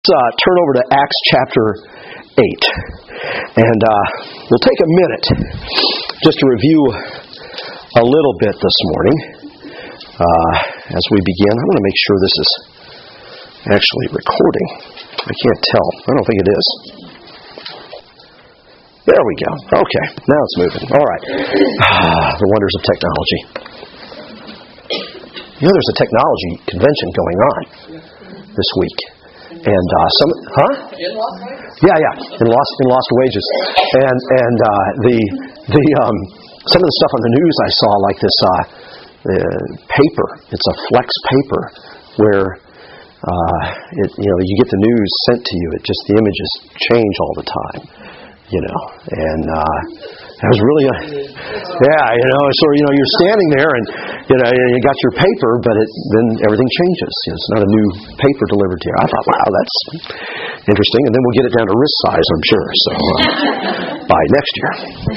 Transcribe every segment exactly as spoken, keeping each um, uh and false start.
Uh, turn over to Acts chapter eight, and uh, we'll take a minute just to review a little bit this morning uh, as we begin. I want to make sure this is actually recording. I can't tell. I don't think it is. There we go. Okay, now it's moving. All right. Ah, the wonders of technology. You know, there's a technology convention going on this week. And uh, some, huh? In Lost Wages? Yeah, yeah, in Lost in Lost Wages, and and uh, the the um, some of the stuff on the news I saw, like this uh, uh, paper. It's a flex paper where uh, it you know you get the news sent to you. It just the images change all the time, you know, and. Uh, That was really, a, yeah, you know, so, you know, you're standing there and, you know, you got your paper, but it, then everything changes. You know, it's not a new paper delivered to you. I thought, wow, that's interesting. And then we'll get it down to wrist size, I'm sure, so uh, by next year.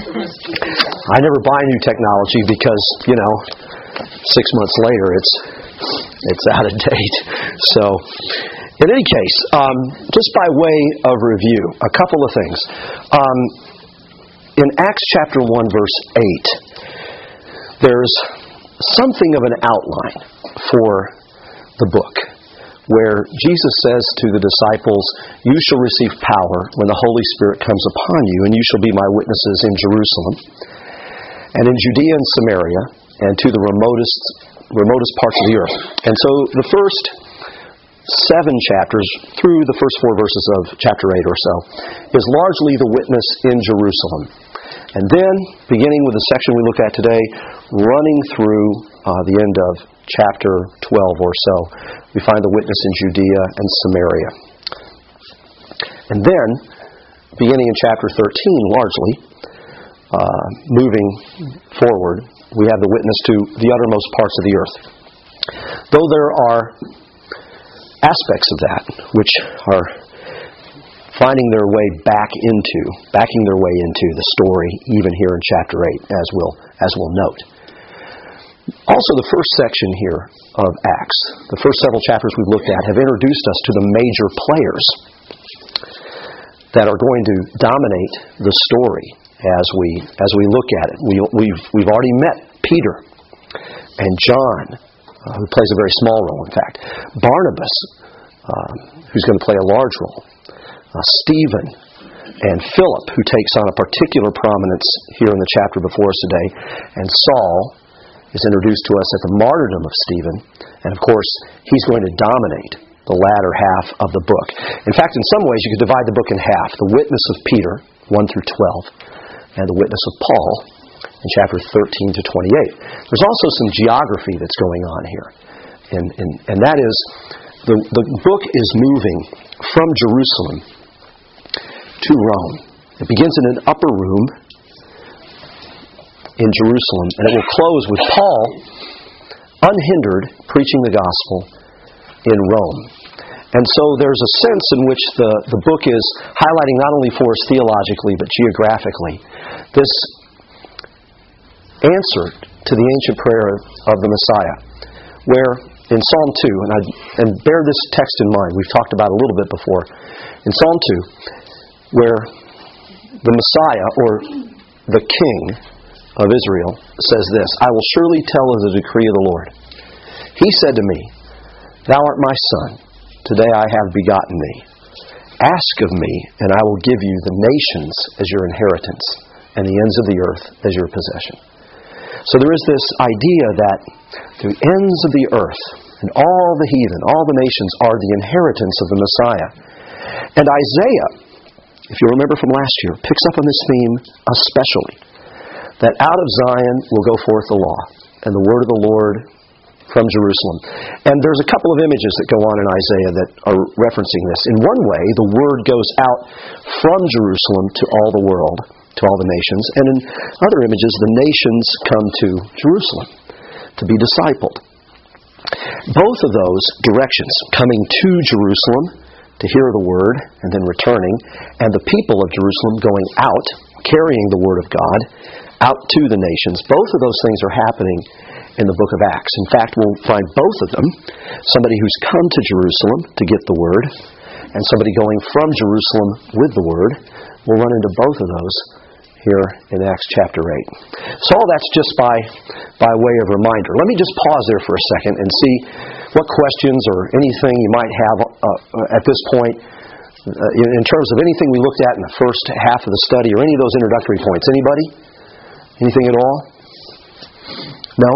I never buy new technology because, you know, six months later it's it's out of date. So, in any case, um, just by way of review, a couple of things. Um, In Acts chapter one, verse eight, there's something of an outline for the book, where Jesus says to the disciples, "You shall receive power when the Holy Spirit comes upon you, and you shall be my witnesses in Jerusalem, and in Judea and Samaria, and to the remotest, remotest parts of the earth." And so the first seven chapters, through the first four verses of chapter eight or so, is largely the witness in Jerusalem. And then, beginning with the section we look at today, running through uh, the end of chapter twelve or so, we find the witness in Judea and Samaria. And then, beginning in chapter thirteen, largely, uh, moving forward, we have the witness to the uttermost parts of the earth. Though there are aspects of that which are finding their way back into, backing their way into the story, even here in chapter eight, as we'll, as we'll note. Also, the first section here of Acts, the first several chapters we've looked at, have introduced us to the major players that are going to dominate the story as we as we look at it. We, we've we've already met Peter and John, uh, who plays a very small role, in fact. Barnabas, uh, who's going to play a large role. Uh, Stephen and Philip, who takes on a particular prominence here in the chapter before us today. And Saul is introduced to us at the martyrdom of Stephen. And of course, he's going to dominate the latter half of the book. In fact, in some ways, you could divide the book in half. The witness of Peter, one through twelve, and the witness of Paul in chapter thirteen to twenty-eight. There's also some geography that's going on here. And, and, and that is, the, the book is moving from Jerusalem to Rome. It begins in an upper room in Jerusalem, and it will close with Paul, unhindered, preaching the gospel in Rome. And so there's a sense in which the, the book is highlighting not only for us theologically, but geographically, this answer to the ancient prayer of the Messiah, where in Psalm two, and, I, and bear this text in mind, we've talked about it a little bit before, in Psalm two, where the Messiah, or the King of Israel, says this, "I will surely tell of the decree of the Lord. He said to me, Thou art my son, today I have begotten thee. Ask of me, and I will give you the nations as your inheritance, and the ends of the earth as your possession." So there is this idea that the ends of the earth, and all the heathen, all the nations, are the inheritance of the Messiah. And Isaiah, if you remember from last year, picks up on this theme especially, that out of Zion will go forth the law, and the word of the Lord from Jerusalem. And there's a couple of images that go on in Isaiah that are referencing this. In one way, the word goes out from Jerusalem to all the world, to all the nations. And in other images, the nations come to Jerusalem to be discipled. Both of those directions, coming to Jerusalem to hear the word and then returning, and the people of Jerusalem going out, carrying the word of God, out to the nations, both of those things are happening in the book of Acts. In fact, we'll find both of them. Somebody who's come to Jerusalem to get the word, and somebody going from Jerusalem with the Word. We'll run into both of those here in Acts chapter eight. So all that's just by, by way of reminder. Let me just pause there for a second and see what questions or anything you might have uh, at this point uh, in, in terms of anything we looked at in the first half of the study or any of those introductory points. Anybody? Anything at all? No?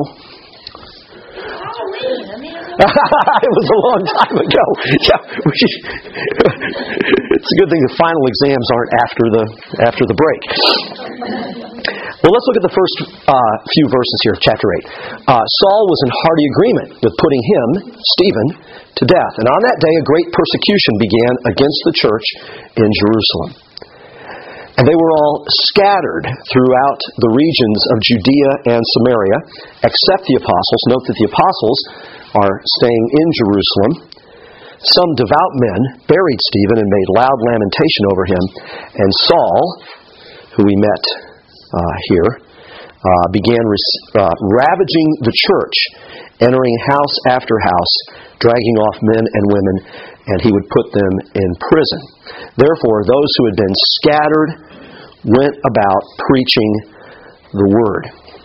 It was a long time ago. Yeah, we, it's a good thing the final exams aren't after the after the break. Well, let's look at the first uh, few verses here, chapter eight. Uh, Saul was in hearty agreement with putting him, Stephen, to death. And on that day a great persecution began against the church in Jerusalem. And they were all scattered throughout the regions of Judea and Samaria, except the apostles. Note that the apostles are staying in Jerusalem. Some devout men buried Stephen and made loud lamentation over him. And Saul, who we met uh, here, uh, began res- uh, ravaging the church, entering house after house, dragging off men and women, and he would put them in prison. Therefore, those who had been scattered went about preaching the word.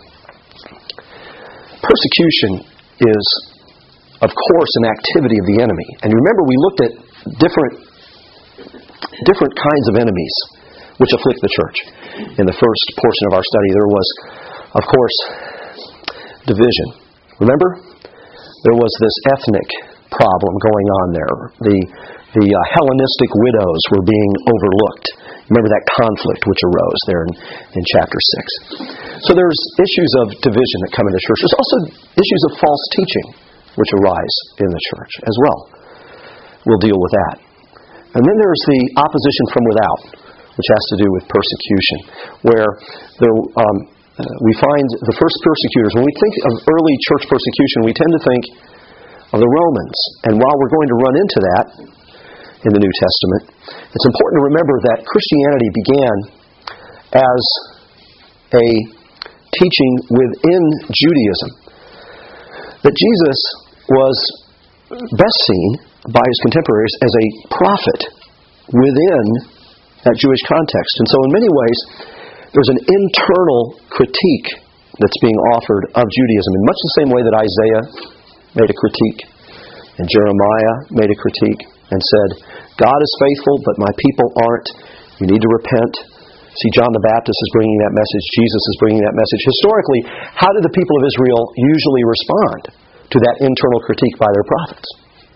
Persecution is, of course, an activity of the enemy. And remember, we looked at different different kinds of enemies which afflict the church. In the first portion of our study, there was, of course, division. Remember? There was this ethnic problem going on there. The the uh, Hellenistic widows were being overlooked. Remember that conflict which arose there in, in chapter six. So there's issues of division that come into the church. There's also issues of false teaching which arise in the church as well. We'll deal with that. And then there's the opposition from without, which has to do with persecution, where there, um, uh, we find the first persecutors. When we think of early church persecution, we tend to think of the Romans. And while we're going to run into that in the New Testament, it's important to remember that Christianity began as a teaching within Judaism. That Jesus was best seen by his contemporaries as a prophet within that Jewish context. And so in many ways, there's an internal critique that's being offered of Judaism in much the same way that Isaiah made a critique and Jeremiah made a critique and said, God is faithful, but my people aren't. You need to repent. See, John the Baptist is bringing that message. Jesus is bringing that message. Historically, how did the people of Israel usually respond to that internal critique by their prophets?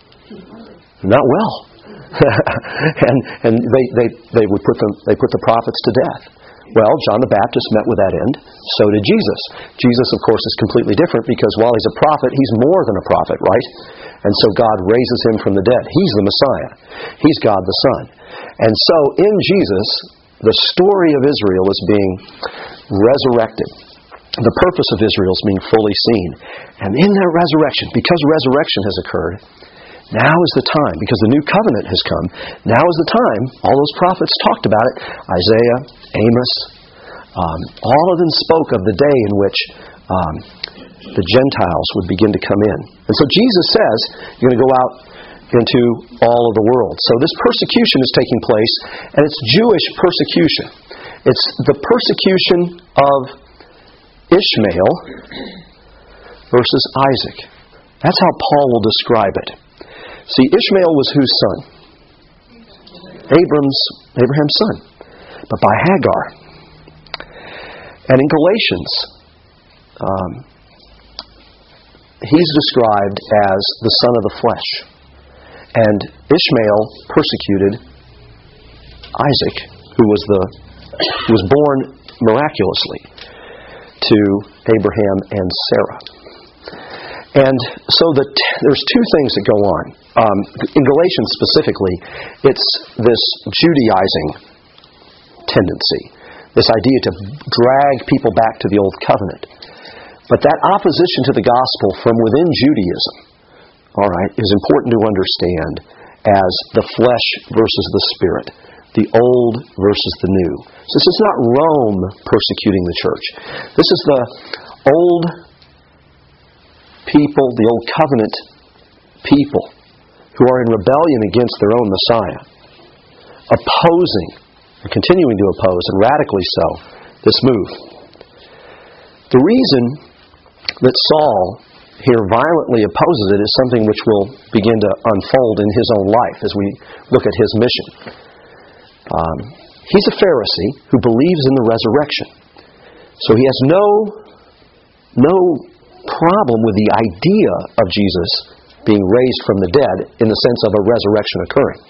Not well. and and they, they, they would put them they put the prophets to death. Well, John the Baptist met with that end. So did Jesus. Jesus, of course, is completely different because while he's a prophet, he's more than a prophet, right? And so God raises him from the dead. He's the Messiah. He's God the Son. And so in Jesus, the story of Israel is being resurrected. The purpose of Israel is being fully seen. And in that resurrection, because resurrection has occurred, now is the time, because the new covenant has come, now is the time, all those prophets talked about it, Isaiah, Amos, um, all of them spoke of the day in which um, the Gentiles would begin to come in. And so Jesus says, you're going to go out into all of the world. So this persecution is taking place, and it's Jewish persecution. It's the persecution of Ishmael versus Isaac. That's how Paul will describe it. See, Ishmael was whose son? Abram's, Abraham's son, but by Hagar. And in Galatians, um, he's described as the son of the flesh. And Ishmael persecuted Isaac, who was the who was born miraculously to Abraham and Sarah. And so the t- there's two things that go on. Um, in Galatians specifically, it's this Judaizing tendency, this idea to drag people back to the Old Covenant. But that opposition to the gospel from within Judaism, all right, is important to understand as the flesh versus the spirit, the old versus the new. So this is not Rome persecuting the church. This is the old people, the old covenant people, who are in rebellion against their own Messiah, opposing, and continuing to oppose, and radically so, this move. The reason that Saul here violently opposes it is something which will begin to unfold in his own life as we look at his mission. Um, he's a Pharisee who believes in the resurrection. So he has no, no problem with the idea of Jesus being raised from the dead in the sense of a resurrection occurring.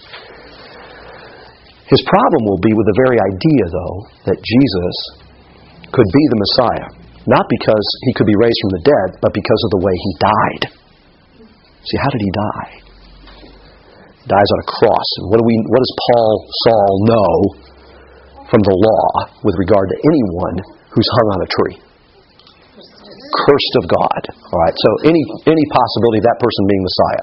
His problem will be with the very idea, though, that Jesus could be the Messiah. Not because he could be raised from the dead, but because of the way he died. See, how did he die? He dies on a cross. And what do we? What does Paul, Saul know from the law with regard to anyone who's hung on a tree? Cursed of God. All right. So any any possibility of that person being Messiah?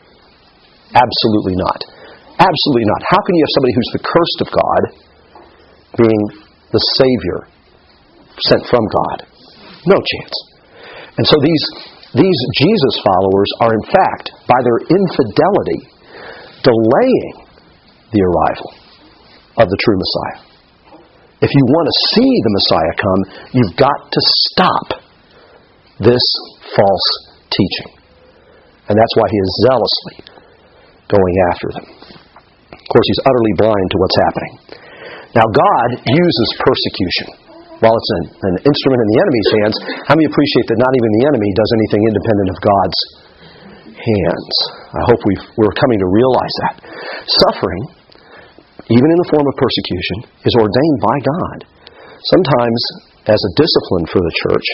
Absolutely not. Absolutely not. How can you have somebody who's the cursed of God being the Savior sent from God? No chance. And so these these Jesus followers are in fact, by their infidelity, delaying the arrival of the true Messiah. If you want to see the Messiah come, you've got to stop this false teaching. And that's why he is zealously going after them. Of course, he's utterly blind to what's happening. Now, God uses persecution. While it's an, an instrument in the enemy's hands, how many appreciate that not even the enemy does anything independent of God's hands? I hope we've, we're coming to realize that. Suffering, even in the form of persecution, is ordained by God. Sometimes as a discipline for the church,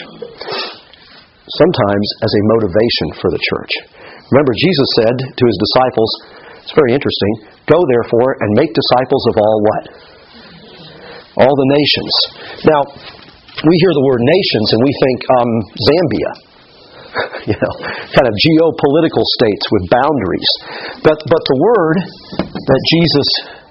sometimes as a motivation for the church. Remember, Jesus said to his disciples, it's very interesting, go therefore and make disciples of all what? All the nations. Now, we hear the word nations and we think um, Zambia. You know, kind of geopolitical states with boundaries. But but the word that Jesus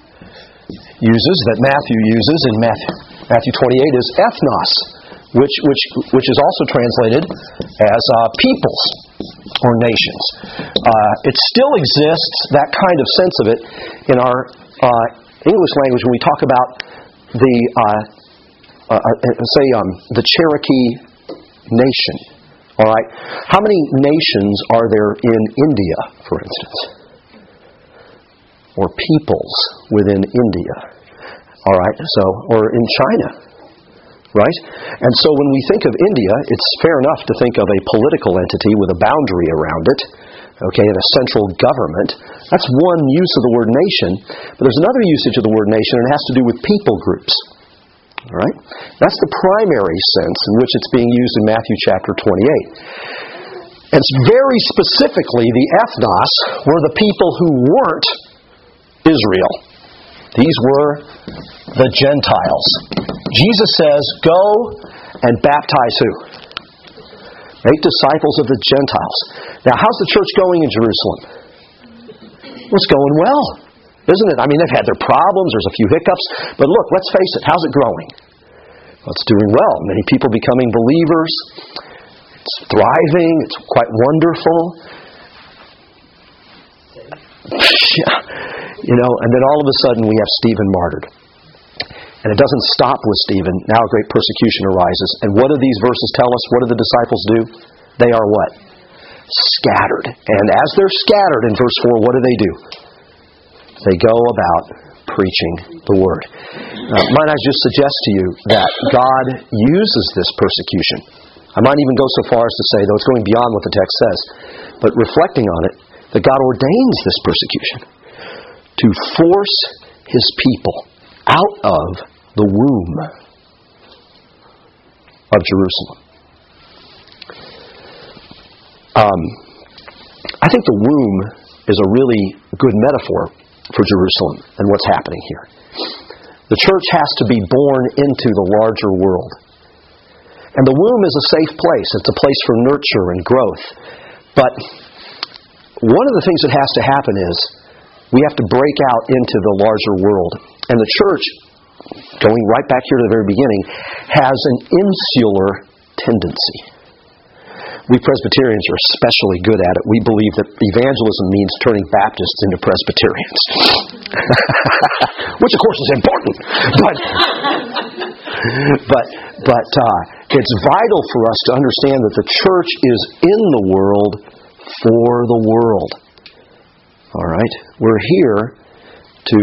uses, that Matthew uses in Matthew, Matthew twenty-eight is ethnos, which which which is also translated as uh, peoples or nations. Uh, it still exists, that kind of sense of it, in our uh, English language when we talk about the uh, uh, say um, the Cherokee Nation. All right, how many nations are there in India, for instance, or peoples within India? All right, so or in China, right? And so when we think of India, it's fair enough to think of a political entity with a boundary around it. Okay, and a central government. That's one use of the word nation. But there's another usage of the word nation, and it has to do with people groups. All right? That's the primary sense in which it's being used in Matthew chapter twenty-eight. And very specifically, the ethnos were the people who weren't Israel. These were the Gentiles. Jesus says, go and baptize who? Make disciples of the Gentiles. Now, how's the church going in Jerusalem? Well, it's going well, isn't it? I mean, they've had their problems, there's a few hiccups, but look, let's face it, how's it growing? Well, it's doing well. Many people becoming believers. It's thriving. It's quite wonderful. Yeah. You know, and then all of a sudden we have Stephen martyred. And it doesn't stop with Stephen. Now a great persecution arises. And what do these verses tell us? What do the disciples do? They are what? Scattered. And as they're scattered in verse four, what do they do? They go about preaching the Word. Uh, might I just suggest to you that God uses this persecution. I might even go so far as to say, though it's going beyond what the text says, but reflecting on it, that God ordains this persecution to force His people out of the womb of Jerusalem. Um, I think the womb is a really good metaphor for Jerusalem and what's happening here. The church has to be born into the larger world. And the womb is a safe place. It's a place for nurture and growth. But one of the things that has to happen is we have to break out into the larger world. And the church, going right back here to the very beginning, has an insular tendency. We Presbyterians are especially good at it. We believe that evangelism means turning Baptists into Presbyterians. Which, of course, is important. But but, but uh, it's vital for us to understand that the church is in the world for the world. All right? We're here to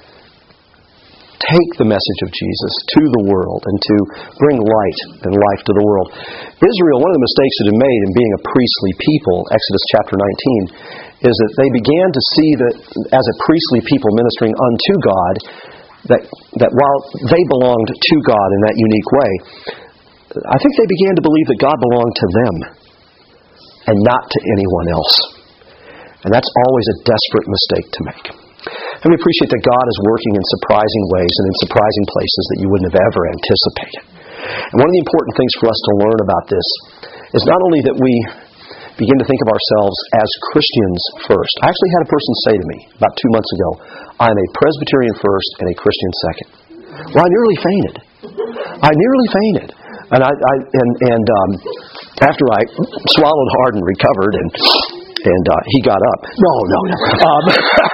take the message of Jesus to the world and to bring light and life to the world. Israel, one of the mistakes it had made in being a priestly people, Exodus chapter nineteen, is that they began to see that as a priestly people ministering unto God, that, that while they belonged to God in that unique way, I think they began to believe that God belonged to them and not to anyone else. And that's always a desperate mistake to make. And we appreciate that God is working in surprising ways and in surprising places that you wouldn't have ever anticipated. And one of the important things for us to learn about this is not only that we begin to think of ourselves as Christians first. I actually had a person say to me about two months ago, I'm a Presbyterian first and a Christian second. Well, I nearly fainted. I nearly fainted. And I, I and, and um, after I swallowed hard and recovered and And uh, he got up. No, no, no. Um,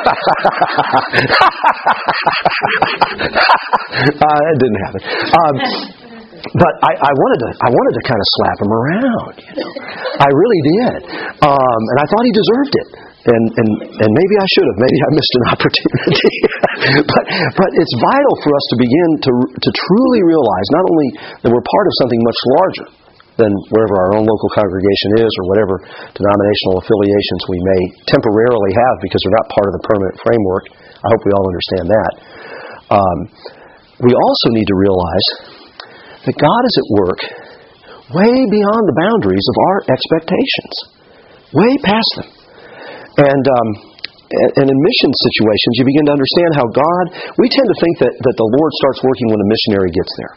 uh, that didn't happen. Um, but I, I wanted to. I wanted to kind of slap him around. You know, I really did. Um, and I thought he deserved it. And and and maybe I should have. Maybe I missed an opportunity. but but it's vital for us to begin to to truly realize not only that we're part of something much larger than wherever our own local congregation is or whatever denominational affiliations we may temporarily have because they're not part of the permanent framework. I hope we all understand that. Um, we also need to realize that God is at work way beyond the boundaries of our expectations, way past them. And um, and in mission situations, you begin to understand how God, we tend to think that, that the Lord starts working when a missionary gets there.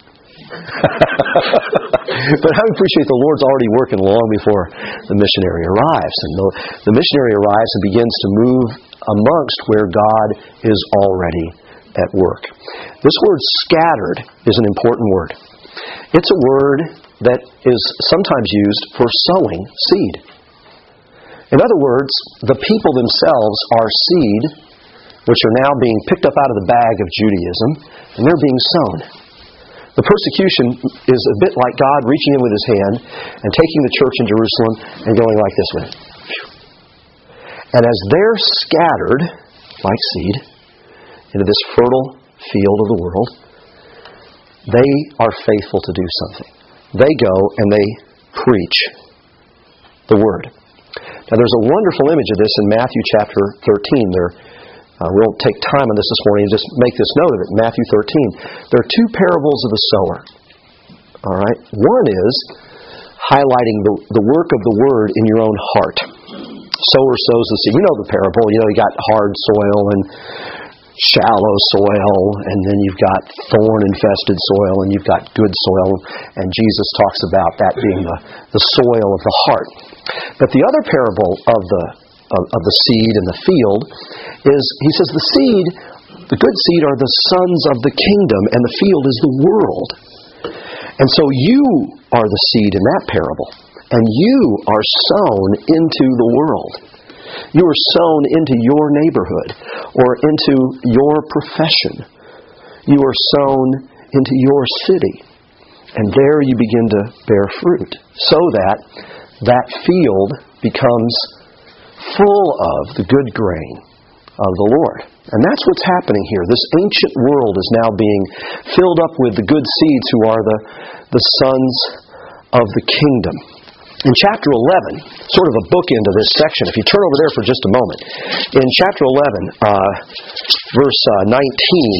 But I appreciate the Lord's already working long before the missionary arrives. And the, the missionary arrives and begins to move amongst where God is already at work. This word scattered is an important word. It's a word that is sometimes used for sowing seed. In other words, the people themselves are seed, which are now being picked up out of the bag of Judaism, and they're being sown. The persecution is a bit like God reaching in with His hand and taking the church in Jerusalem and going like this with it. And as they're scattered, like seed, into this fertile field of the world, they are faithful to do something. They go and they preach the Word. Now there's a wonderful image of this in Matthew chapter thirteen. There Uh, we won't take time on this this morning, just make this note of it. In Matthew thirteen, there are two parables of the sower. All right? One is highlighting the, the work of the Word in your own heart. Sower sows the seed. You know the parable. You know, you got hard soil and shallow soil, and then you've got thorn-infested soil, and you've got good soil. And Jesus talks about that being the, the soil of the heart. But the other parable of the Of, of the seed in the field is, he says, the seed, the good seed are the sons of the kingdom, and the field is the world. And so you are the seed in that parable, and you are sown into the world. You are sown into your neighborhood or into your profession. You are sown into your city, and there you begin to bear fruit, so that that field becomes full of the good grain of the Lord. And that's what's happening here. This ancient world is now being filled up with the good seeds who are the, the sons of the kingdom. In chapter eleven, sort of a bookend of this section, if you turn over there for just a moment, in chapter eleven, uh, verse uh, nineteen,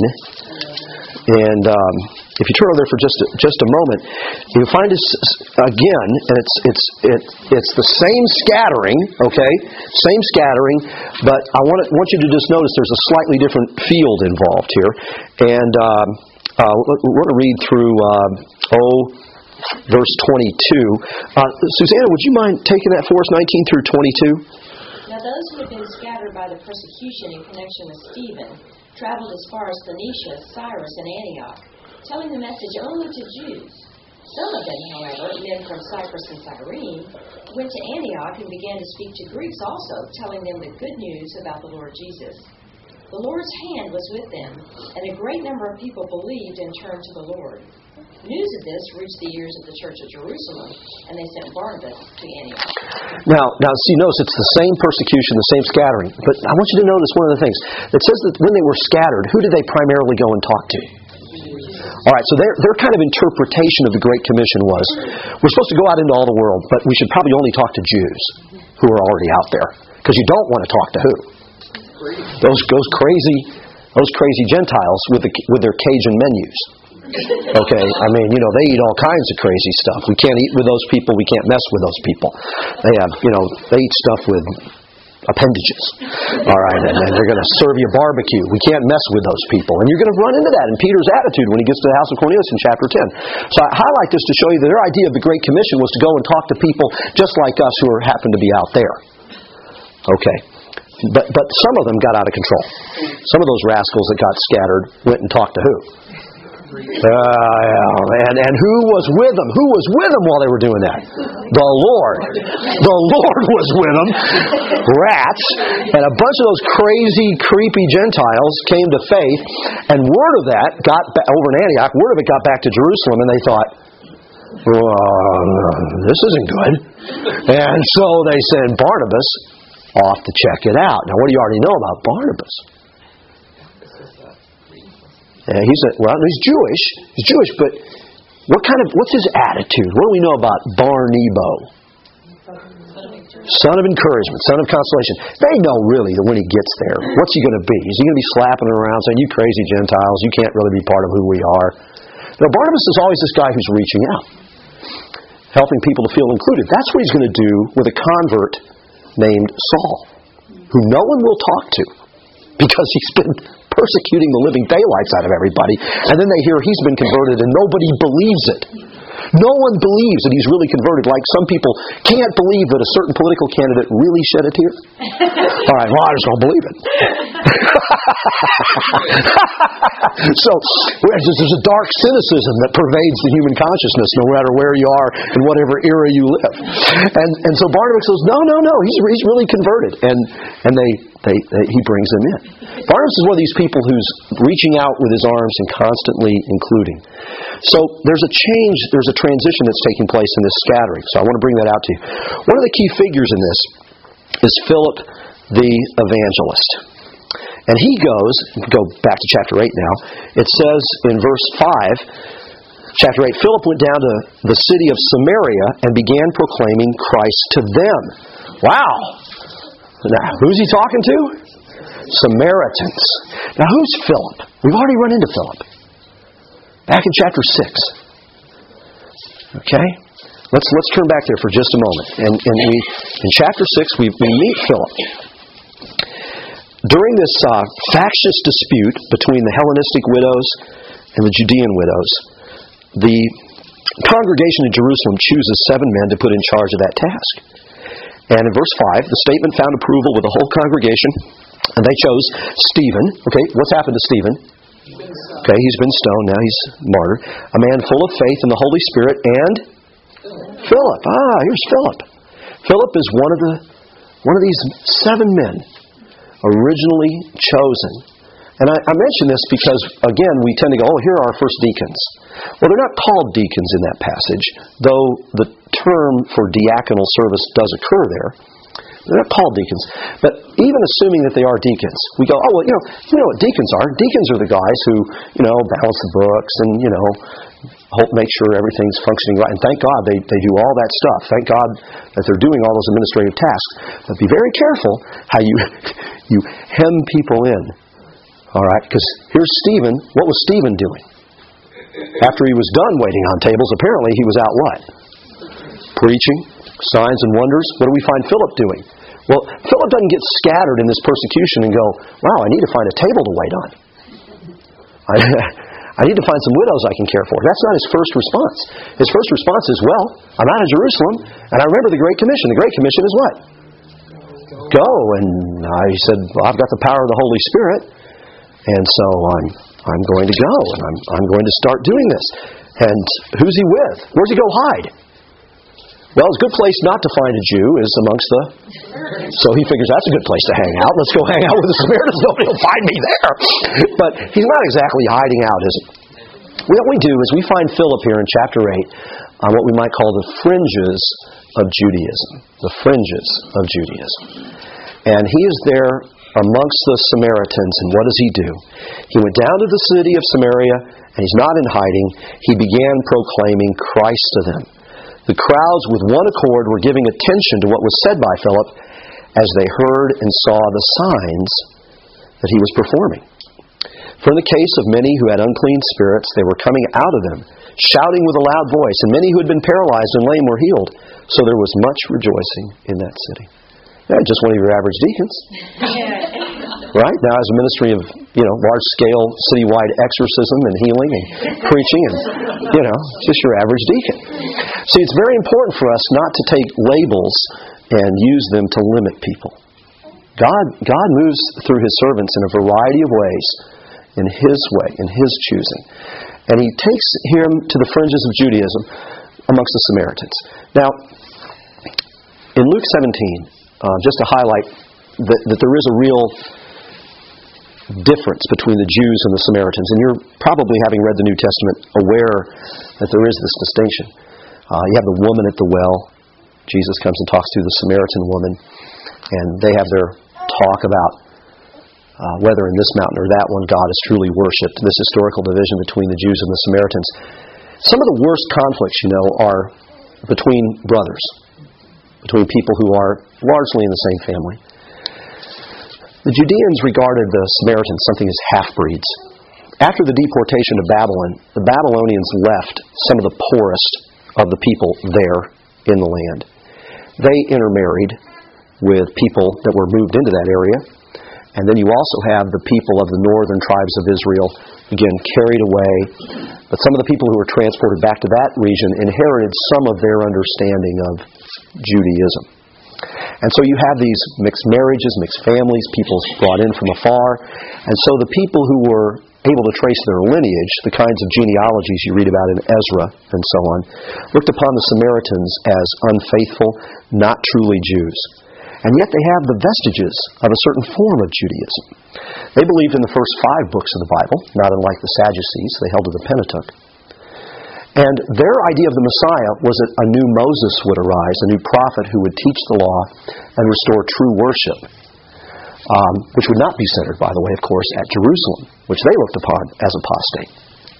and um, if you turn over there for just a, just a moment, you find this again, and it's it's it, it's the same scattering, okay, same scattering, but I want to, want you to just notice there's a slightly different field involved here, and um, uh, we're going to read through um, oh. verse twenty-two. Uh, Susanna, would you mind taking that for us, nineteen through twenty-two? Now those who had been scattered by the persecution in connection with Stephen traveled as far as Phoenicia, Cyrus, and Antioch, telling the message only to Jews. Some of them, however, men from Cyprus and Cyrene, went to Antioch and began to speak to Greeks also, telling them the good news about the Lord Jesus. The Lord's hand was with them, and a great number of people believed and turned to the Lord. News of this reached the ears of the church at Jerusalem, and they sent Barnabas to Antioch. Now, now, see, notice it's the same persecution, the same scattering. But I want you to notice one of the things. It says that when they were scattered, who did they primarily go and talk to? All right, so their, their kind of interpretation of the Great Commission was, we're supposed to go out into all the world, but we should probably only talk to Jews who are already out there. Because you don't want to talk to who? Those, those crazy those crazy Gentiles with, the, with their Cajun menus. Okay, I mean, you know, they eat all kinds of crazy stuff. We can't eat with those people. We can't mess with those people. They have, you know, they eat stuff with appendages. All right, and then they're going to serve you barbecue. We can't mess with those people. And you're going to run into that in Peter's attitude when he gets to the house of Cornelius in chapter ten. So I highlight this to show you that their idea of the Great Commission was to go and talk to people just like us who are, happen to be out there. Okay. But but some of them got out of control. Some of those rascals that got scattered went and talked to who? Uh, yeah. and, and who was with them? Who was with them while they were doing that? The Lord. The Lord was with them. Rats. And a bunch of those crazy, creepy Gentiles came to faith. And word of that got ba- over in Antioch, word of it got back to Jerusalem, and they thought, well, this isn't good. And so they sent Barnabas off to check it out. Now, what do you already know about Barnabas? Yeah, he's a, well, he's Jewish. He's Jewish, but what kind of what's his attitude? What do we know about Bar-Nebo? Son of encouragement, son of consolation. They know really that when he gets there, what's he going to be? Is he going to be slapping around saying, "You crazy Gentiles, you can't really be part of who we are"? Now, Barnabas is always this guy who's reaching out, helping people to feel included. That's what he's going to do with a convert named Saul, who no one will talk to because he's been persecuting the living daylights out of everybody, and then they hear he's been converted and nobody believes it. No one believes that he's really converted, like some people can't believe that a certain political candidate really shed a tear. All right, well, I just don't believe it. So there's a dark cynicism that pervades the human consciousness no matter where you are in whatever era you live. And and so Barnabas says, no, no, no, he's he's really converted. And and they, they, they he brings them in. Barnabas is one of these people who's reaching out with his arms and constantly including. So there's a change, there's a transition that's taking place in this scattering. So I want to bring that out to you. One of the key figures in this is Philip the evangelist. And he goes, go back to chapter eight now, it says in verse five, chapter eight, Philip went down to the city of Samaria and began proclaiming Christ to them. Wow! Now, who's he talking to? Samaritans. Now, who's Philip? We've already run into Philip. Back in chapter six. Okay? Let's let's turn back there for just a moment. And, and we in chapter six, we, we meet Philip. During this uh, factious dispute between the Hellenistic widows and the Judean widows, the congregation in Jerusalem chooses seven men to put in charge of that task. And in verse five, the statement found approval with the whole congregation, and they chose Stephen. Okay, what's happened to Stephen? Okay, he's been stoned, now he's martyred. A man full of faith in the Holy Spirit, and Philip. Ah, here's Philip. Philip is one of the one of these seven men originally chosen. And I, I mention this because, again, we tend to go, oh, here are our first deacons. Well, they're not called deacons in that passage, though the term for diaconal service does occur there. They're not called deacons. But even assuming that they are deacons, we go, oh, well, you know, you know what deacons are. Deacons are the guys who, you know, balance the books and, you know, hope make sure everything's functioning right. And thank God they, they do all that stuff. Thank God that they're doing all those administrative tasks. But be very careful how you you hem people in. All right? Because here's Stephen. What was Stephen doing? After he was done waiting on tables, apparently he was out what? Preaching, signs and wonders. What do we find Philip doing? Well, Philip doesn't get scattered in this persecution and go, wow, I need to find a table to wait on. I, I need to find some widows I can care for. That's not his first response. His first response is, well, I'm out of Jerusalem, and I remember the Great Commission. The Great Commission is what? Go. And I said, well, I've got the power of the Holy Spirit, and so I'm I'm going to go, and I'm I'm going to start doing this. And who's he with? Where's he go hide? Well, it's a good place not to find a Jew is amongst the... So he figures that's a good place to hang out. Let's go hang out with the Samaritans. Nobody will find me there. But he's not exactly hiding out, is he? What we do is we find Philip here in chapter eight on what we might call the fringes of Judaism. The fringes of Judaism. And he is there amongst the Samaritans, and what does he do? He went down to the city of Samaria, and he's not in hiding. He began proclaiming Christ to them. The crowds with one accord were giving attention to what was said by Philip as they heard and saw the signs that he was performing. For in the case of many who had unclean spirits, they were coming out of them, shouting with a loud voice, and many who had been paralyzed and lame were healed. So there was much rejoicing in that city. Yeah, just one of your average deacons. Right? Now as a ministry of, you know, large-scale, citywide exorcism and healing and preaching and, you know, just your average deacon. See, it's very important for us not to take labels and use them to limit people. God, God moves through His servants in a variety of ways, in His way, in His choosing. And He takes him to the fringes of Judaism amongst the Samaritans. Now, in Luke seventeen, uh, just to highlight that, that there is a real difference between the Jews and the Samaritans, and you're probably, having read the New Testament, aware that there is this distinction. Uh, you have the woman at the well. Jesus comes and talks to the Samaritan woman, and they have their talk about uh, whether in this mountain or that one God is truly worshipped, this historical division between the Jews and the Samaritans. Some of the worst conflicts, you know, are between brothers, between people who are largely in the same family. The Judeans regarded the Samaritans something as half-breeds. After the deportation to Babylon, the Babylonians left some of the poorest of the people there in the land. They intermarried with people that were moved into that area. And then you also have the people of the northern tribes of Israel, again, carried away. But some of the people who were transported back to that region inherited some of their understanding of Judaism. And so you have these mixed marriages, mixed families, people brought in from afar. And so the people who were able to trace their lineage, the kinds of genealogies you read about in Ezra and so on, looked upon the Samaritans as unfaithful, not truly Jews. And yet they have the vestiges of a certain form of Judaism. They believed in the first five books of the Bible, not unlike the Sadducees. They held to the Pentateuch. And their idea of the Messiah was that a new Moses would arise, a new prophet who would teach the law and restore true worship, um, which would not be centered, by the way, of course, at Jerusalem, which they looked upon as apostate.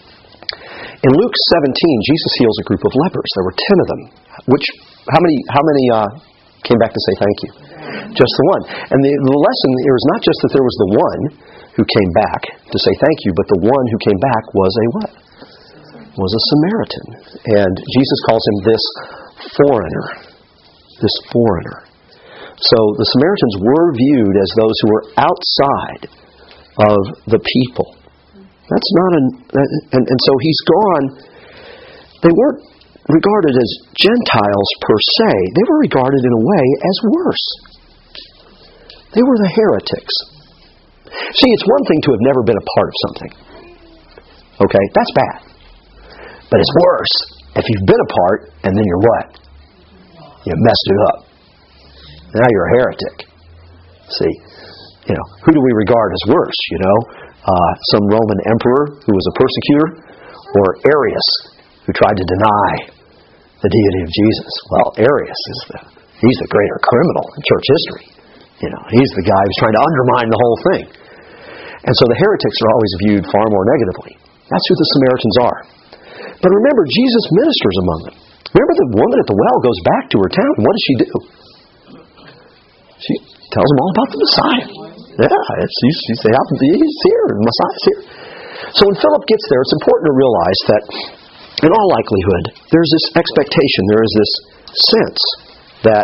In Luke seventeen, Jesus heals a group of lepers. There were ten of them. Which, how many, how many uh, came back to say thank you? Just the one. And the, the lesson here is not just that there was the one who came back to say thank you, but the one who came back was a what? Was a Samaritan. And Jesus calls him this foreigner. This foreigner. So the Samaritans were viewed as those who were outside of the people. That's not an... And, and so he's gone... They weren't regarded as Gentiles per se. They were regarded in a way as worse. They were the heretics. See, it's one thing to have never been a part of something. Okay? That's bad. But it's worse if you've been a part and then you're what? You messed it up. Now you're a heretic. See, you know, who do we regard as worse? You know, uh, some Roman emperor who was a persecutor, or Arius who tried to deny the deity of Jesus? Well, Arius is the he's the greater criminal in church history. You know, he's the guy who's trying to undermine the whole thing. And so the heretics are always viewed far more negatively. That's who the Samaritans are. But remember, Jesus ministers among them. Remember, the woman at the well goes back to her town. What does she do? She tells them all about the Messiah. Yeah, it's, he's, he's, he's here. The Messiah's here. So when Philip gets there, it's important to realize that, in all likelihood, there's this expectation, there is this sense that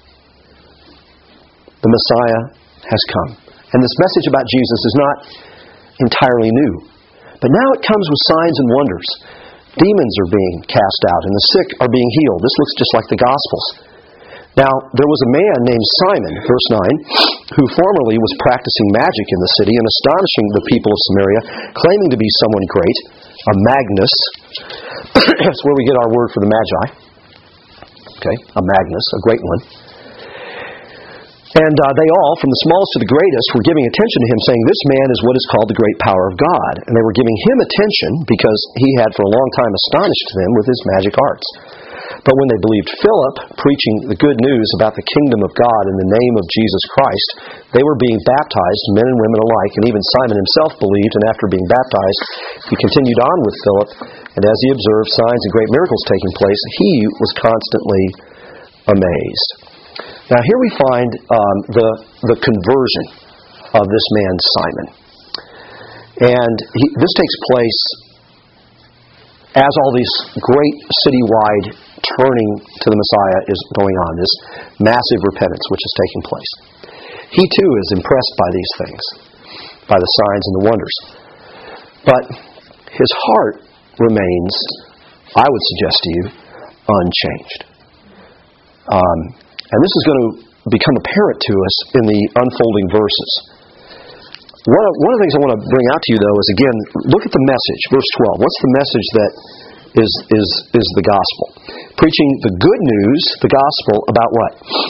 the Messiah has come. And this message about Jesus is not entirely new. But now it comes with signs and wonders. Demons are being cast out, and the sick are being healed. This looks just like the Gospels. Now, there was a man named Simon, verse nine, who formerly was practicing magic in the city and astonishing the people of Samaria, claiming to be someone great, a Magnus. That's where we get our word for the Magi. Okay, a Magnus, a great one. And uh, they all, from the smallest to the greatest, were giving attention to him, saying, "This man is what is called the great power of God." And they were giving him attention because he had for a long time astonished them with his magic arts. But when they believed Philip preaching the good news about the kingdom of God in the name of Jesus Christ, they were being baptized, men and women alike, and even Simon himself believed, and after being baptized, he continued on with Philip, and as he observed signs and great miracles taking place, he was constantly amazed. Now here we find um, the the conversion of this man Simon. And he, this takes place as all these great citywide turning to the Messiah is going on, this massive repentance which is taking place. He too is impressed by these things, by the signs and the wonders. But his heart remains, I would suggest to you, unchanged. Um, and this is going to become apparent to us in the unfolding verses. One of, one of the things I want to bring out to you, though, is, again, look at the message, verse twelve. What's the message that is is is the gospel? Preaching the good news, the gospel, about what?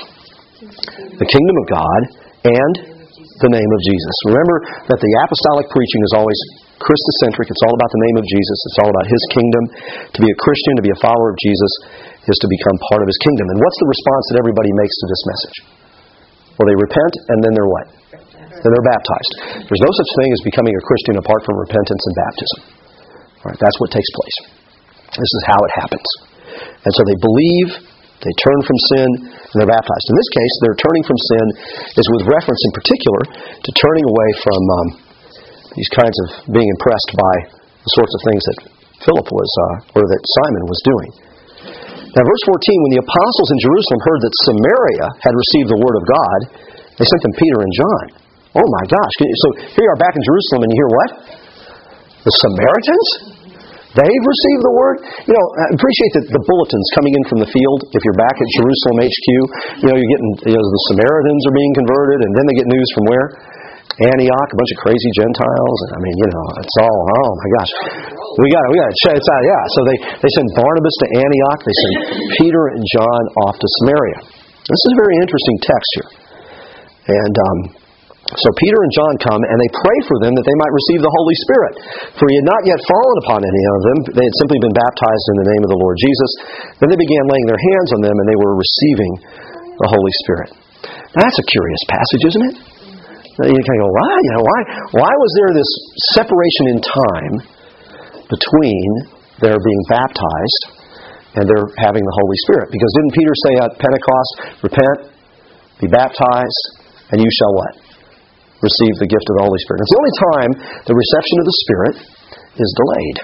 The kingdom of God and the name of Jesus. Remember that the apostolic preaching is always Christocentric. It's all about the name of Jesus. It's all about His kingdom. To be a Christian, to be a follower of Jesus, is to become part of His kingdom. And what's the response that everybody makes to this message? Well, they repent, and then they're what? Then they're baptized. There's no such thing as becoming a Christian apart from repentance and baptism. All right, that's what takes place. This is how it happens. And so they believe, they turn from sin, and they're baptized. In this case, their turning from sin is with reference in particular to turning away from um, these kinds of being impressed by the sorts of things that Philip was, uh, or that Simon was doing. Now, verse fourteen, when the apostles in Jerusalem heard that Samaria had received the word of God, they sent them Peter and John. Oh my gosh. So here you are back in Jerusalem, and you hear what? The Samaritans? They've received the word? You know, appreciate that the bulletins coming in from the field, if you're back at Jerusalem H Q, you know, you're getting, you know, the Samaritans are being converted, and then they get news from where? Antioch, a bunch of crazy Gentiles, and I mean, you know, it's all, oh my gosh. We got we got to check it out, yeah. So they, they send Barnabas to Antioch, they send Peter and John off to Samaria. This is a very interesting text here. And um, so Peter and John come, and they pray for them that they might receive the Holy Spirit. For he had not yet fallen upon any of them. They had simply been baptized in the name of the Lord Jesus. Then they began laying their hands on them, and they were receiving the Holy Spirit. Now, that's a curious passage, isn't it? Now, you kind of go, why? You know, why? Why was there this separation in time between their being baptized and their having the Holy Spirit? Because didn't Peter say at Pentecost, repent, be baptized, and you shall what? Receive the gift of the Holy Spirit. It's the only time the reception of the Spirit is delayed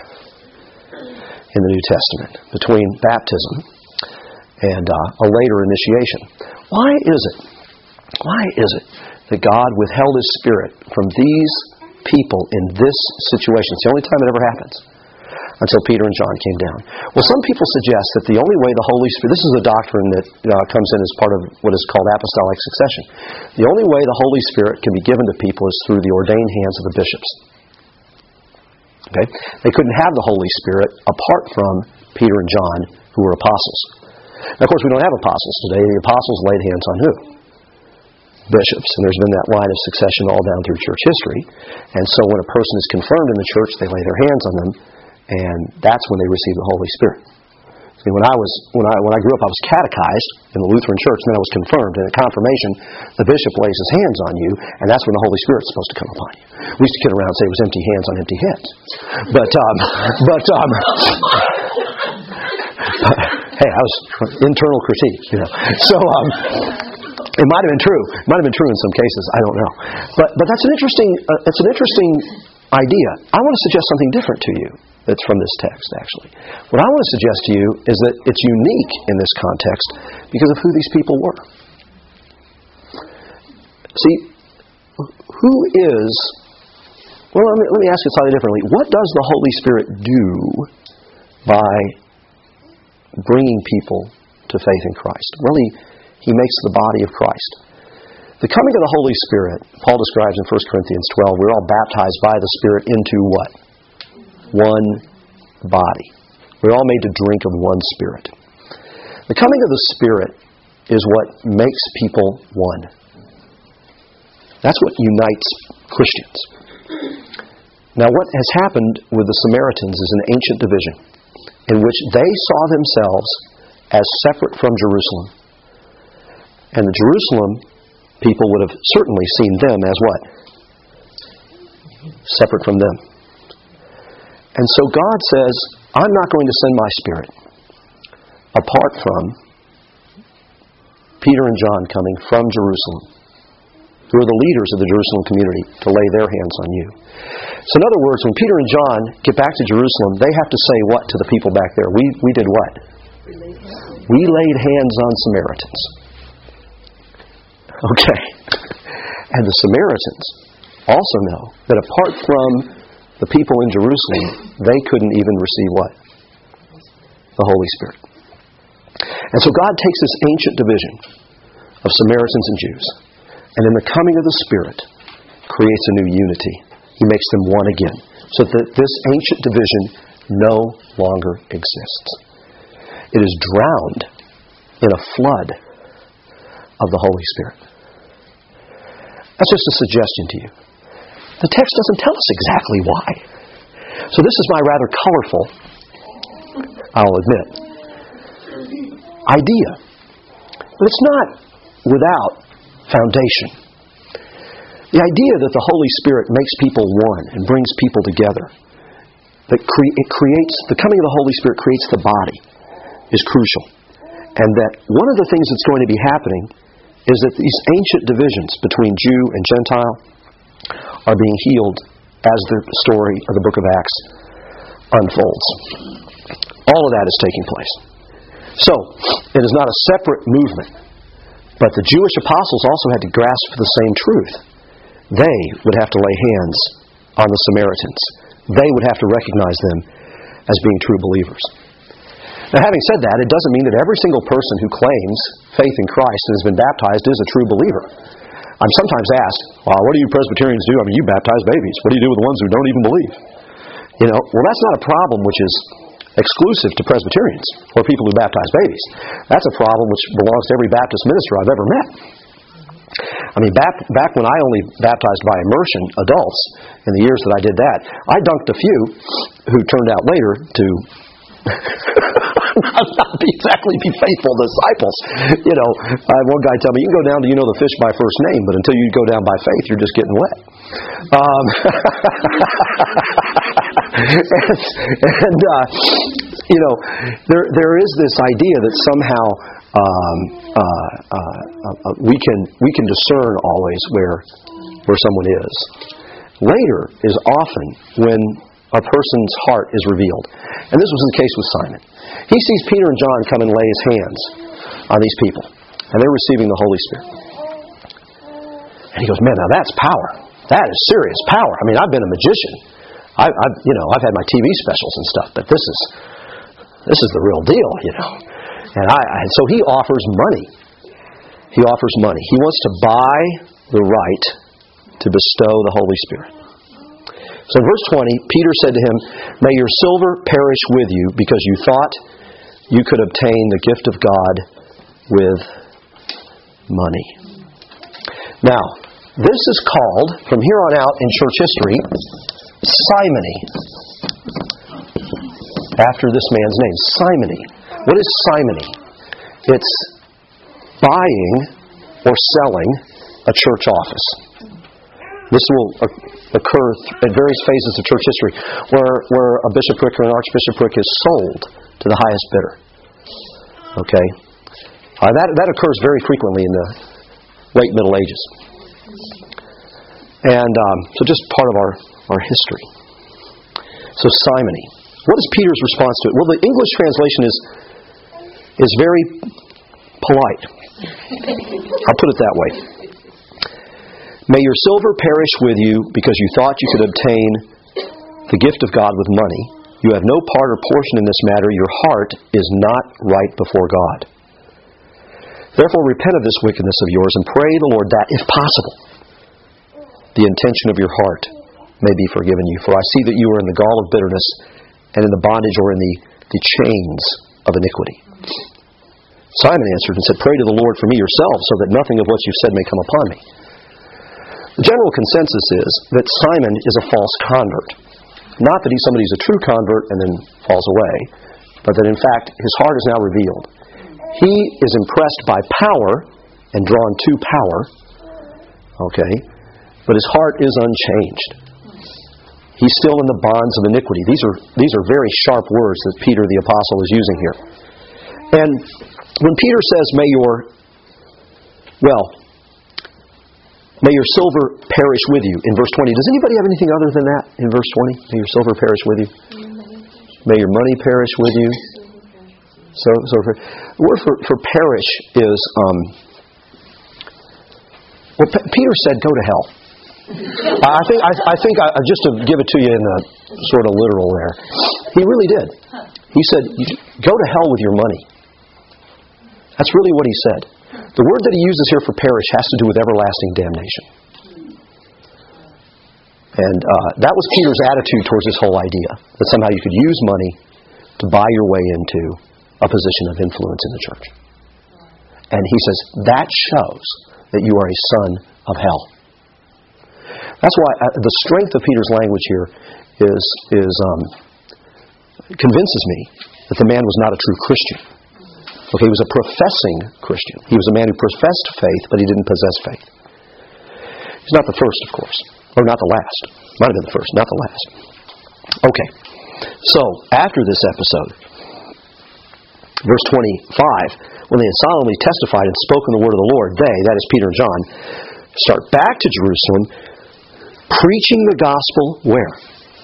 in the New Testament, between baptism and uh, a later initiation. Why is it? Why is it that God withheld His Spirit from these people in this situation? It's the only time it ever happens. Until Peter and John came down. Well, some people suggest that the only way the Holy Spirit, this is a doctrine that uh, comes in as part of what is called apostolic succession. The only way the Holy Spirit can be given to people is through the ordained hands of the bishops. Okay? They couldn't have the Holy Spirit apart from Peter and John, who were apostles. Now, of course, we don't have apostles today. The apostles laid hands on who? Bishops. And there's been that line of succession all down through church history. And so when a person is confirmed in the church, they lay their hands on them. And that's when they receive the Holy Spirit. See, when I was when I when I grew up, I was catechized in the Lutheran Church, and then I was confirmed. And at confirmation, the bishop lays his hands on you, and that's when the Holy Spirit's supposed to come upon you. We used to kid around and say it was empty hands on empty heads. But um, but um, hey, I was internal critique, you know. So um, it might have been true. It might have been true in some cases. I don't know. But but that's an interesting. Uh, it's an interesting idea. I want to suggest something different to you. That's from this text, actually. What I want to suggest to you is that it's unique in this context because of who these people were. See, who is... Well, let me, let me ask it slightly differently. What does the Holy Spirit do by bringing people to faith in Christ? Well, He, he makes the body of Christ. The coming of the Holy Spirit, Paul describes in First Corinthians twelve, we're all baptized by the Spirit into what? One body. We're all made to drink of one Spirit. The coming of the Spirit is what makes people one. That's what unites Christians. Now, what has happened with the Samaritans is an ancient division in which they saw themselves as separate from Jerusalem. And the Jerusalem people would have certainly seen them as what? Separate from them. And so God says, I'm not going to send my Spirit apart from Peter and John coming from Jerusalem, who are the leaders of the Jerusalem community, to lay their hands on you. So in other words, when Peter and John get back to Jerusalem, they have to say what to the people back there? We, we did what? We laid hands on Samaritans. Okay. And the Samaritans also know that apart from the people in Jerusalem, they couldn't even receive what? The Holy Spirit. And so God takes this ancient division of Samaritans and Jews, and in the coming of the Spirit, creates a new unity. He makes them one again, so that this ancient division no longer exists. It is drowned in a flood of the Holy Spirit. That's just a suggestion to you. The text doesn't tell us exactly why. So this is my rather colorful, I'll admit, idea. But it's not without foundation. The idea that the Holy Spirit makes people one and brings people together, that cre- it creates, the coming of the Holy Spirit creates the body, is crucial. And that one of the things that's going to be happening is that these ancient divisions between Jew and Gentile are being healed as the story of the book of Acts unfolds. All of that is taking place. So, it is not a separate movement, but the Jewish apostles also had to grasp the same truth. They would have to lay hands on the Samaritans. They would have to recognize them as being true believers. Now, having said that, it doesn't mean that every single person who claims faith in Christ and has been baptized is a true believer. I'm sometimes asked, well, what do you Presbyterians do? I mean, you baptize babies. What do you do with the ones who don't even believe? You know, well, that's not a problem which is exclusive to Presbyterians or people who baptize babies. That's a problem which belongs to every Baptist minister I've ever met. I mean, back, back when I only baptized by immersion adults, in the years that I did that, I dunked a few who turned out later to not be exactly be faithful disciples. You know, I had one guy tell me, you can go down to you know the fish by first name, but until you go down by faith, you're just getting wet. Um, and and uh, you know, there there is this idea that somehow um, uh, uh, uh, we can we can discern always where where someone is. Later is often when a person's heart is revealed. And this was the case with Simon. He sees Peter and John come and lay his hands on these people, and they're receiving the Holy Spirit. And he goes, man, now that's power. That is serious power. I mean, I've been a magician. I, I've, you know, I've had my T V specials and stuff, but this is this is the real deal, you know. And I, I so he offers money. He offers money. He wants to buy the right to bestow the Holy Spirit. So in verse twenty, Peter said to him, may your silver perish with you because you thought you could obtain the gift of God with money. Now, this is called, from here on out in church history, simony. After this man's name, simony. What is simony? It's buying or selling a church office. This will occur at various phases of church history where, where a bishopric or an archbishopric is sold to the highest bidder. Okay? Uh, that, that occurs very frequently in the late Middle Ages. And um, so just part of our, our history. So simony. What is Peter's response to it? Well, the English translation is, is very polite. I'll put it that way. May your silver perish with you because you thought you could obtain the gift of God with money. You have no part or portion in this matter. Your heart is not right before God. Therefore repent of this wickedness of yours and pray the Lord that, if possible, the intention of your heart may be forgiven you. For I see that you are in the gall of bitterness and in the bondage or in the the chains of iniquity. Simon answered and said, Pray to the Lord for me yourself, so that nothing of what you've said may come upon me. The general consensus is that Simon is a false convert. Not that he's somebody who's a true convert and then falls away, but that in fact his heart is now revealed. He is impressed by power and drawn to power, okay, but his heart is unchanged. He's still in the bonds of iniquity. These are these are very sharp words that Peter the Apostle is using here. And when Peter says, may your, well, may your silver perish with you, in verse twenty, does anybody have anything other than that in verse twenty? May your silver perish with you? May your money perish with you? So, so for, the word for, for perish is, um, well, P- Peter said, go to hell. I think, I, I think, I, just to give it to you in a sort of literal there, he really did. He said, go to hell with your money. That's really what he said. The word that he uses here for perish has to do with everlasting damnation. And uh, that was Peter's attitude towards this whole idea, that somehow you could use money to buy your way into a position of influence in the church. And he says, that shows that you are a son of hell. That's why uh, the strength of Peter's language here is, is um, convinces me that the man was not a true Christian. Okay, he was a professing Christian. He was a man who professed faith, but he didn't possess faith. He's not the first, of course. Or not the last. Might have been the first, not the last. Okay, so after this episode, verse twenty-five, when they had solemnly testified and spoken the word of the Lord, they, that is Peter and John, start back to Jerusalem, preaching the gospel where?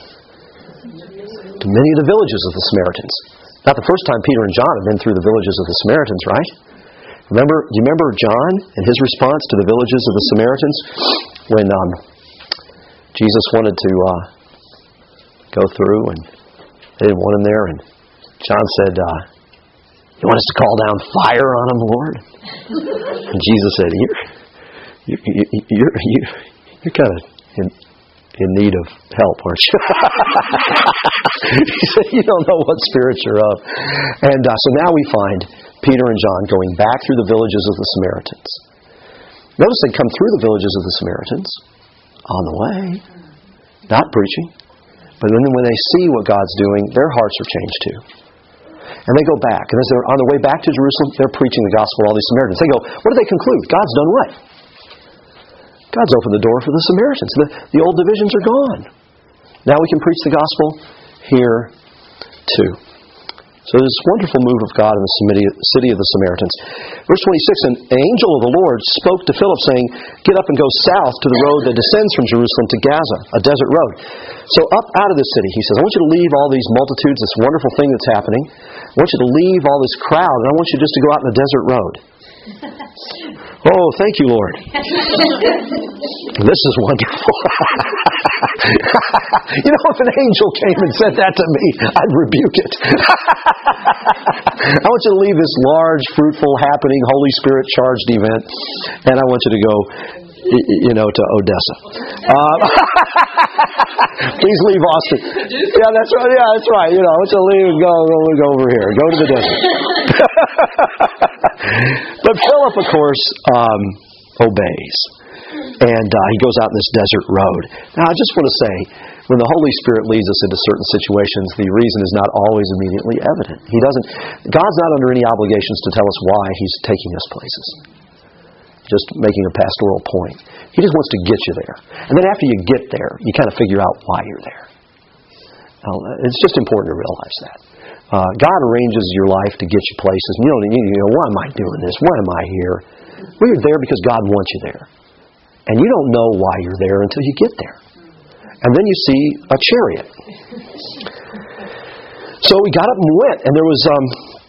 To many of the villages of the Samaritans. Not the first time Peter and John have been through the villages of the Samaritans, right? Remember, do you remember John and his response to the villages of the Samaritans when um, Jesus wanted to uh, go through and they didn't want him there, and John said, uh, "You want us to call down fire on them, Lord?" And Jesus said, "You're you're you're you're, you're kind of in, in need of help, aren't you?" He said, "You don't know what spirits you're of." And uh, so now we find Peter and John going back through the villages of the Samaritans. Notice they come through the villages of the Samaritans on the way, not preaching. But then when they see what God's doing, their hearts are changed too. And they go back. And as they're on their way back to Jerusalem, they're preaching the gospel to all these Samaritans. They go, what do they conclude? God's done what? God's opened the door for the Samaritans. The, the old divisions are gone. Now we can preach the gospel here too. So this wonderful move of God in the city of the Samaritans. Verse twenty-six, an angel of the Lord spoke to Philip, saying, "Get up and go south to the road that descends from Jerusalem to Gaza, a desert road." So up out of the city, he says, I want you to leave all these multitudes, this wonderful thing that's happening. I want you to leave all this crowd, and I want you just to go out in a desert road. Oh, thank you, Lord. This is wonderful. You know, if an angel came and said that to me, I'd rebuke it. I want you to leave this large, fruitful, happening, Holy Spirit charged event, and I want you to go, you know, to Odessa. Um, please leave Austin. Yeah, that's right. Yeah, that's right. You know, I want you to leave and go, go, go over here. Go to the desert. But Philip, of course, um, obeys. And uh, he goes out in this desert road. Now, I just want to say, when the Holy Spirit leads us into certain situations, the reason is not always immediately evident. He doesn't. God's not under any obligations to tell us why He's taking us places. Just making a pastoral point. He just wants to get you there. And then after you get there, you kind of figure out why you're there. Now, it's just important to realize that. Uh, God arranges your life to get you places. You don't you know, why am I doing this? Why am I here? Well, you're there because God wants you there. And you don't know why you're there until you get there. And then you see a chariot. So we got up and went, and there was um,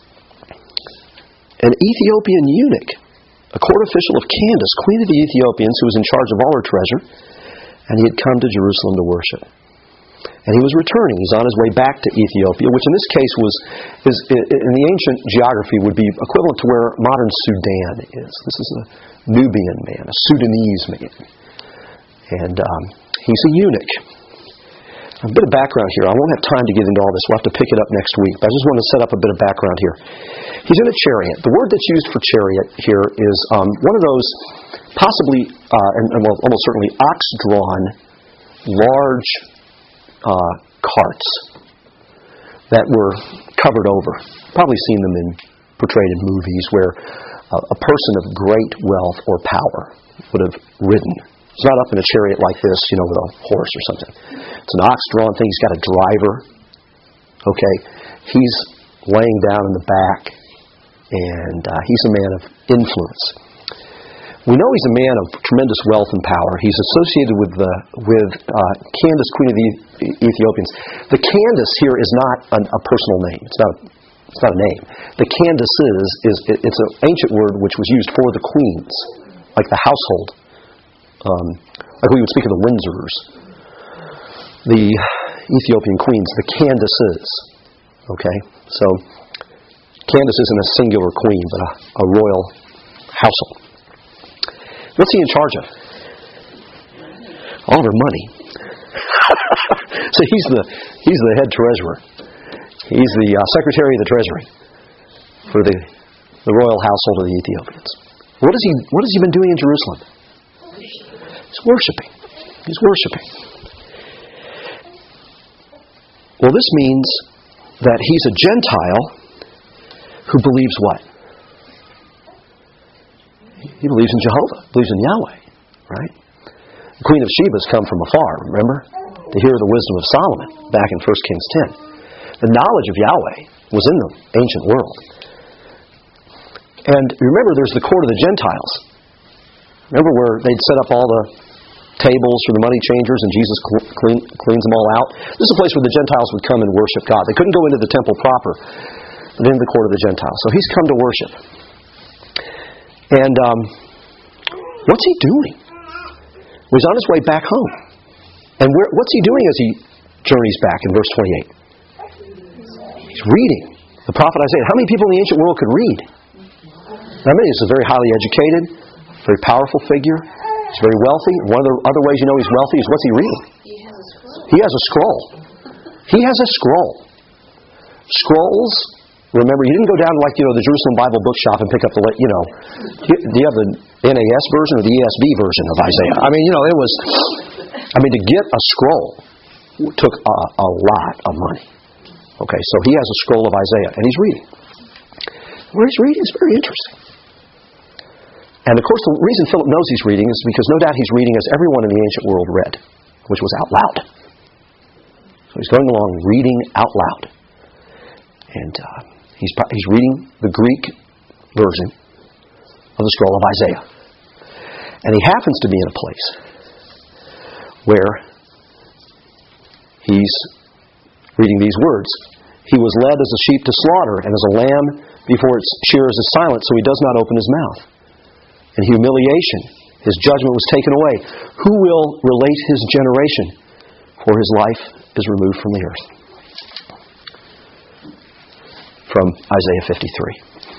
an Ethiopian eunuch, a court official of Candace, queen of the Ethiopians, who was in charge of all her treasure, and he had come to Jerusalem to worship. And he was returning. He's on his way back to Ethiopia, which in this case was, is, in the ancient geography, would be equivalent to where modern Sudan is. This is a Nubian man, a Sudanese man. And um, he's a eunuch. A bit of background here. I won't have time to get into all this. We'll have to pick it up next week. But I just want to set up a bit of background here. He's in a chariot. The word that's used for chariot here is um, one of those possibly, uh, and, and well, almost certainly ox-drawn, large uh, carts that were covered over. Probably seen them in portrayed in movies where uh, a person of great wealth or power would have ridden. It's not up in a chariot like this, you know, with a horse or something. It's an ox-drawn thing. He's got a driver. Okay, he's laying down in the back, and uh, he's a man of influence. We know he's a man of tremendous wealth and power. He's associated with the with uh, Candace, Queen of the Ethiopians. The Candace here is not an, a personal name. It's not. A, it's not a name. The Candaces is it, it's an ancient word which was used for the queens, like the household. Um, like we would speak of the Windsors, the Ethiopian queens, the Candaces. Okay, so Candace isn't a singular queen, but a, a royal household. What's he in charge of? All of her money. So he's the he's the head treasurer. He's the uh, secretary of the treasury for the the royal household of the Ethiopians. What is he? What has he been doing in Jerusalem? He's worshiping. He's worshiping. Well, this means that he's a Gentile who believes what? He believes in Jehovah, believes in Yahweh, right? The Queen of Sheba's come from afar, remember? To hear the wisdom of Solomon back in First Kings ten. The knowledge of Yahweh was in the ancient world. And remember, there's the court of the Gentiles. Remember where they'd set up all the tables for the money changers and Jesus clean, cleans them all out? This is a place where the Gentiles would come and worship God. They couldn't go into the temple proper, but into the court of the Gentiles. So he's come to worship. And um, what's he doing? Well, he's on his way back home. And where, what's he doing as he journeys back in verse twenty-eight? He's reading. The prophet Isaiah. How many people in the ancient world could read? How many? He's a very highly educated, very powerful figure. He's very wealthy. One of the other ways you know he's wealthy is what's he reading? He has a scroll. He has a scroll. Scrolls, remember, you didn't go down to like, you know, the Jerusalem Bible bookshop and pick up the, you know, do you have the N A S version or the E S V version of Isaiah? I mean, you know, it was, I mean, to get a scroll took a, a lot of money. Okay, so he has a scroll of Isaiah, and he's reading. Where he's reading is very interesting. And of course, the reason Philip knows he's reading is because no doubt he's reading as everyone in the ancient world read, which was out loud. So he's going along reading out loud. And uh, he's, he's reading the Greek version of the scroll of Isaiah. And he happens to be in a place where he's reading these words. He was led as a sheep to slaughter, and as a lamb before its shearers is silent, so he does not open his mouth. In humiliation, his judgment was taken away. Who will relate his generation? For his life is removed from the earth. From Isaiah fifty-three.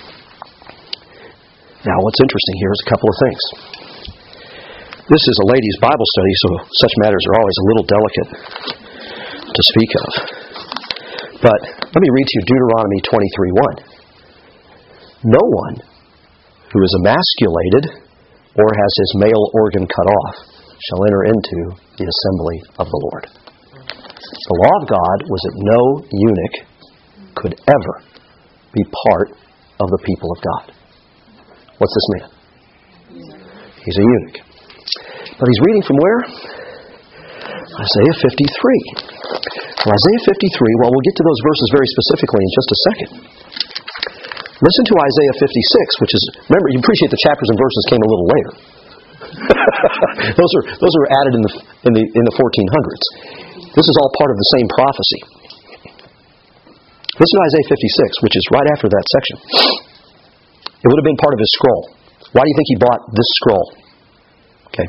Now, what's interesting here is a couple of things. This is a ladies' Bible study, so such matters are always a little delicate to speak of. But let me read to you Deuteronomy twenty-three one. No one who is emasculated or has his male organ cut off shall enter into the assembly of the Lord. The law of God was that no eunuch could ever be part of the people of God. What's this man? He's a eunuch. But he's reading from where? Isaiah fifty-three. Well, Isaiah fifty-three, well, we'll get to those verses very specifically in just a second. Listen to Isaiah fifty-six, which is, remember, you appreciate the chapters and verses came a little later. those are those are added in the in the in the fourteen hundreds. This is all part of the same prophecy. Listen to Isaiah fifty-six, which is right after that section. It would have been part of his scroll. Why do you think he bought this scroll? Okay.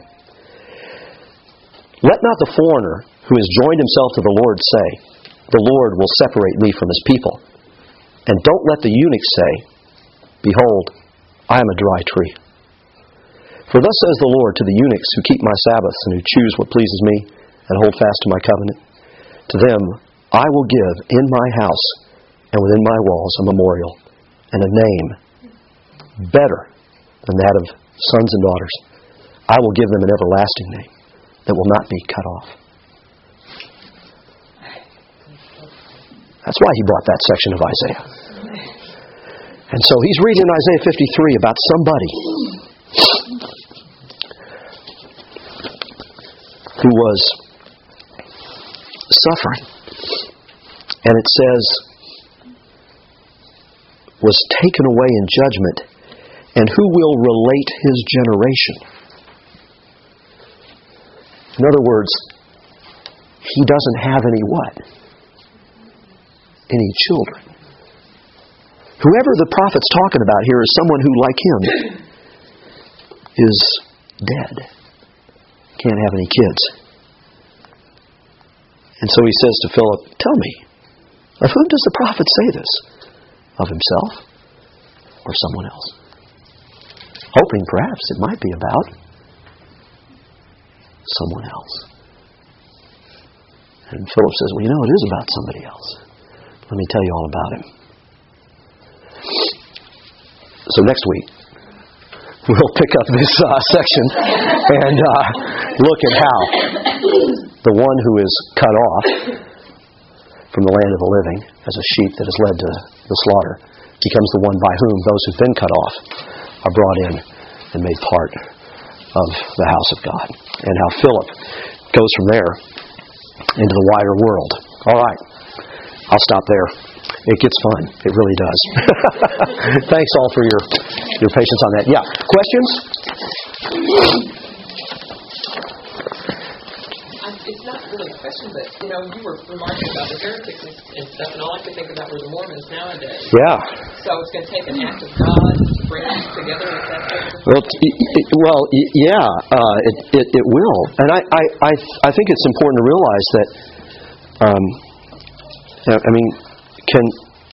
Let not the foreigner who has joined himself to the Lord say, the Lord will separate me from his people. And don't let the eunuch say, behold, I am a dry tree. For thus says the Lord to the eunuchs who keep my Sabbaths and who choose what pleases me and hold fast to my covenant, To them I will give in my house and within my walls a memorial and a name better than that of sons and daughters. I will give them an everlasting name that will not be cut off. That's why he brought that section of Isaiah. And so he's reading in Isaiah fifty-three about somebody who was suffering. And it says, was taken away in judgment, and who will relate his generation? In other words, he doesn't have any what? Any children. Whoever the prophet's talking about here is someone who, like him, is dead. Can't have any kids. And so he says to Philip, tell me, of whom does the prophet say this? Of himself or someone else? Hoping perhaps it might be about someone else. And Philip says, well, you know, it is about somebody else. Let me tell you all about him. So next week, we'll pick up this uh, section and uh, look at how the one who is cut off from the land of the living as a sheep that is led to the slaughter becomes the one by whom those who've been cut off are brought in and made part of the house of God. And how Philip goes from there into the wider world. All right. I'll stop there. It gets fun. It really does. Thanks all for your, your patience on that. Yeah. Questions? It's not really a question, but, you know, you were remarking about the heretics and stuff, and all I could think about were the Mormons nowadays. Yeah. So it's going to take an act of God to bring us together with that person? Well, t- well, yeah, uh, it, it it will. And I, I, I, I think it's important to realize that, um, I mean, can